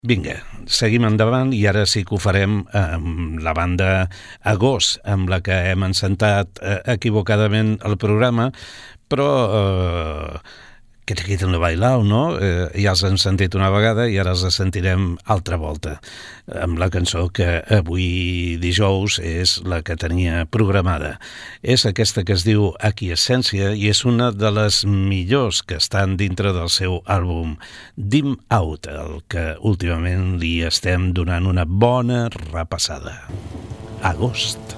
Vinga, seguim endavant i ara sí que ho farem amb la banda Agost, amb la que hem encentat equivocadament el programa, però que te quiten lo bailao, no? Ja els hem sentit una vegada i ara els sentirem altra volta, amb la cançó que avui dijous és la que tenia programada. És aquesta que es diu Aquiescència i és una de les millors que estan dintre del seu àlbum Dim Out, el que últimament li estem donant una bona repassada. Agost.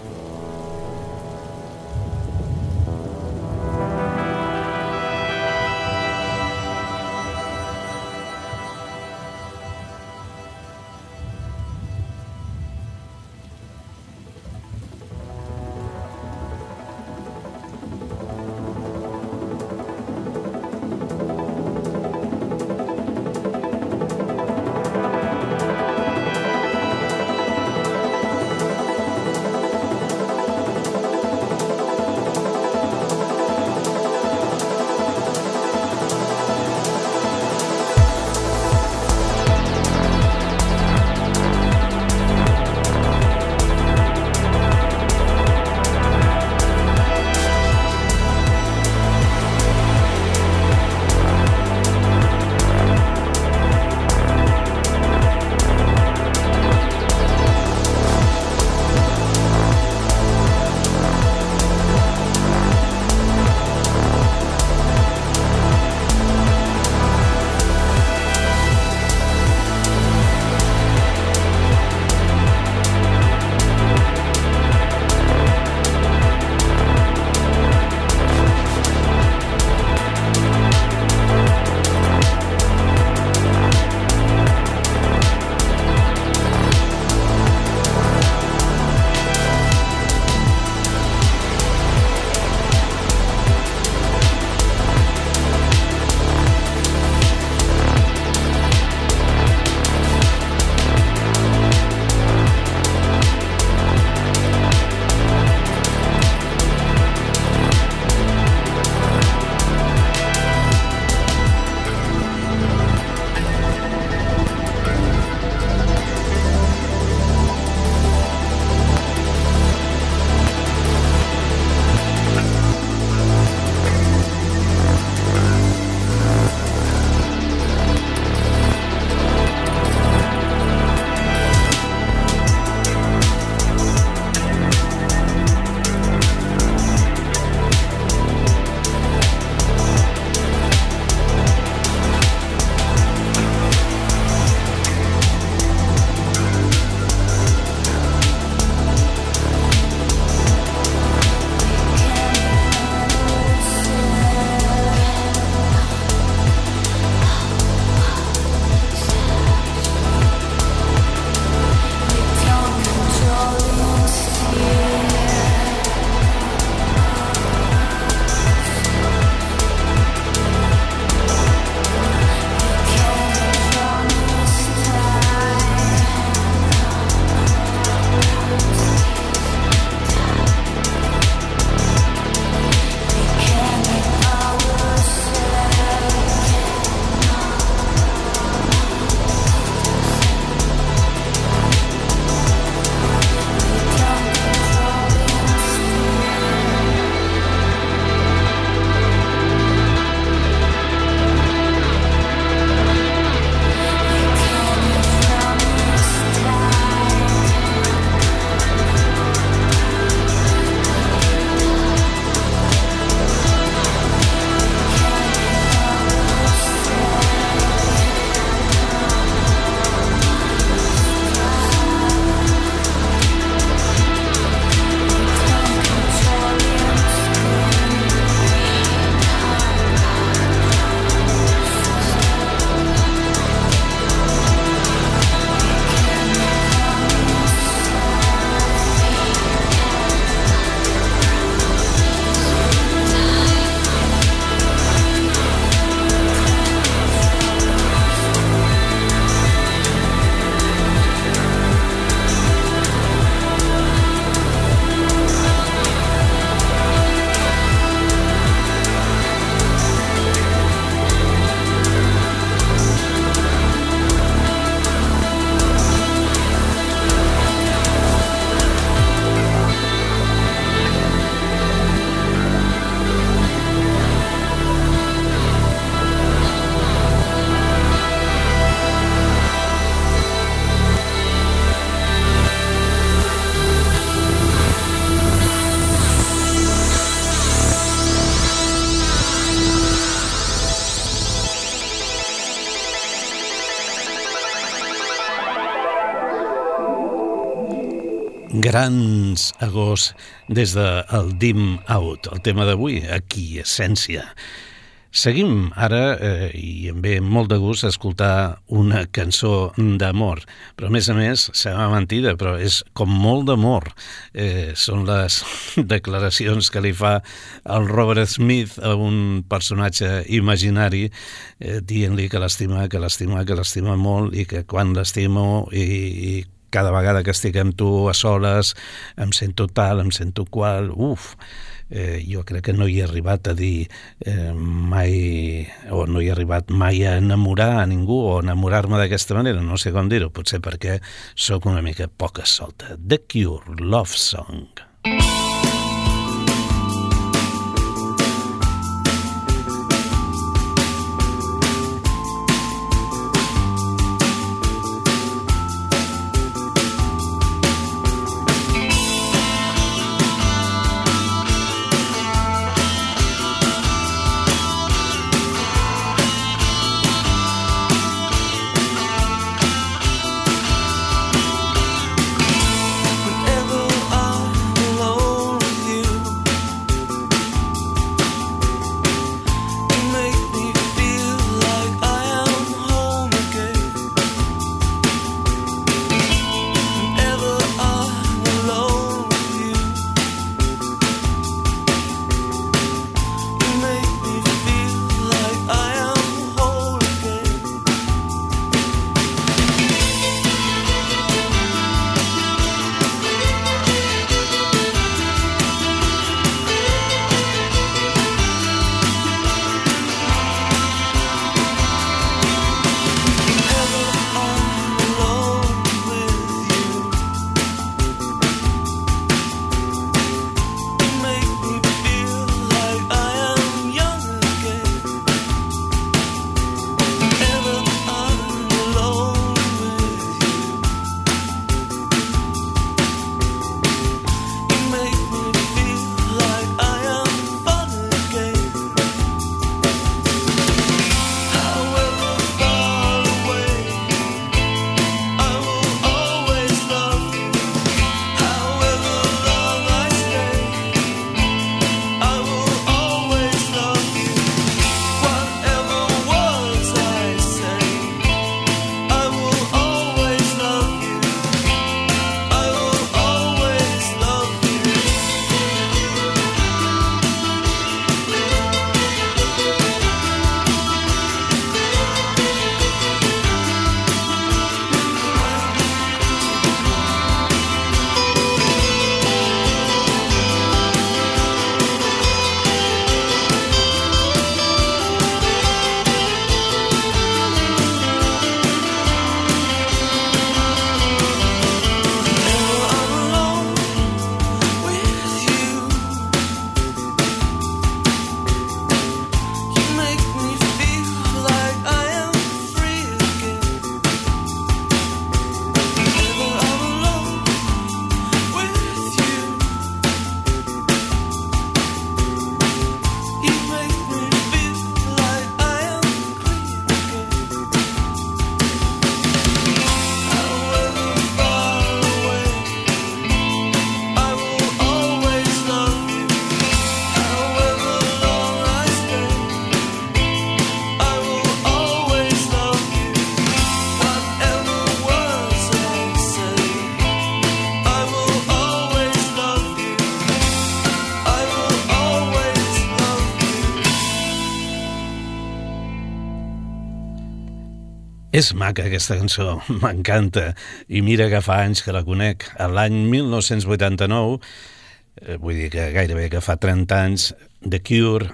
Grans agost des del Dim Out, el tema d'avui, aquí, Essència. Seguim ara, i em ve molt de gust, escoltar una cançó d'amor, però a més, sembla mentida, però és com molt d'amor. Són les declaracions que li fa el Robert Smith a un personatge imaginari, dient-li que l'estima molt i que quan l'estimo i cada vegada que estic amb tu a soles em sento tal, em sento qual, jo crec que no hi he arribat a dir mai, o no hi he arribat mai a enamorar a ningú o enamorar-me d'aquesta manera, no sé com dir-ho, potser perquè sóc una mica poca solta. The Cure, Love Song. És maca aquesta cançó, m'encanta, i mira que fa anys que la conec. A l'any 1989, vull dir que gairebé que fa 30 anys, The Cure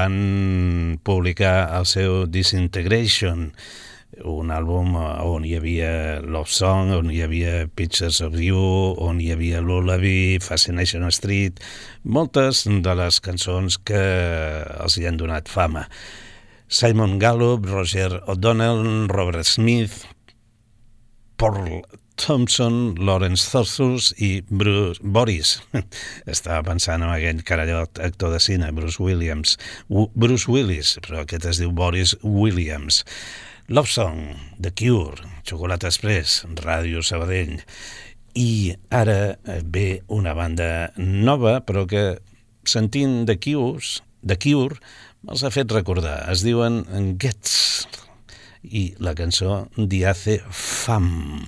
van publicar el seu Disintegration, un àlbum on hi havia Love Song, on hi havia Pictures of You, on hi havia Lullaby, Fascination Street, moltes de les cançons que els hi han donat fama. Simon Gallup, Roger O'Donnell, Robert Smith, Paul Thompson, Lawrence Thorsus i Boris. Estava pensant en aquell carallot actor de cine, Bruce Willis, però aquest es diu Boris Williams. Love Song, The Cure, Xocolata Express, Ràdio Sabadell. I ara ve una banda nova, però que sentint The Cure me'ls ha fet recordar. Es diuen Gets i la cançó Diaze Fam.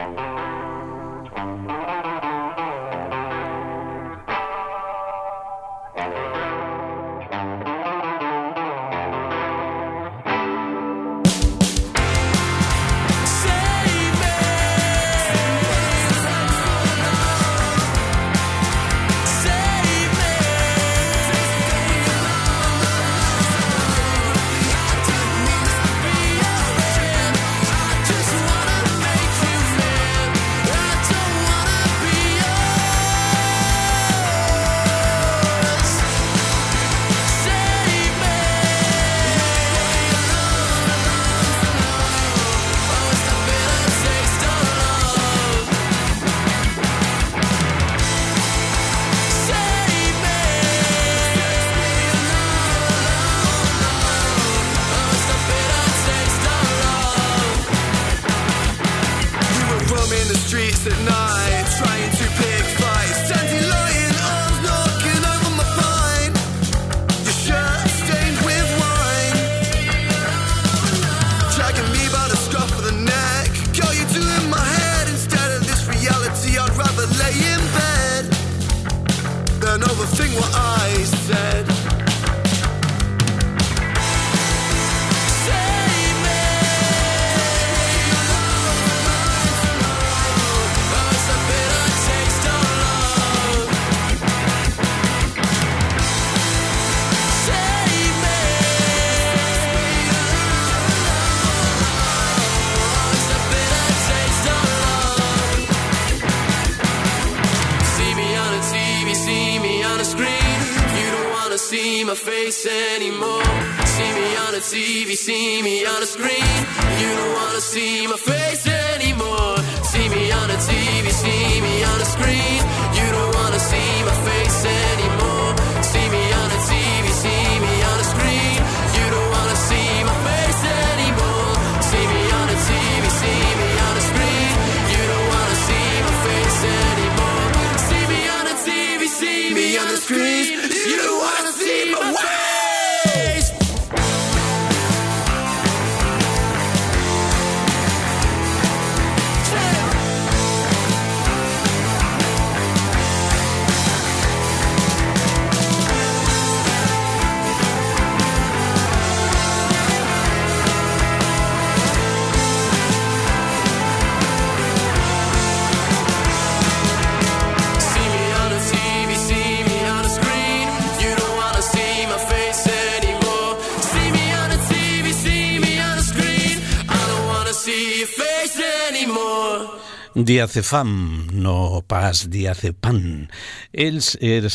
Diazepam, no pas Diazepam. Ells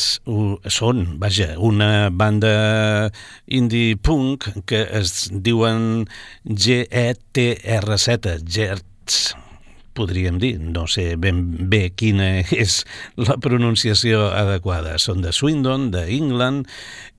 són, una banda indie punk que es diuen GETRZ, Gerts, podríem dir. No sé ben bé quina és la pronunciació adequada. Són de Swindon, d'England,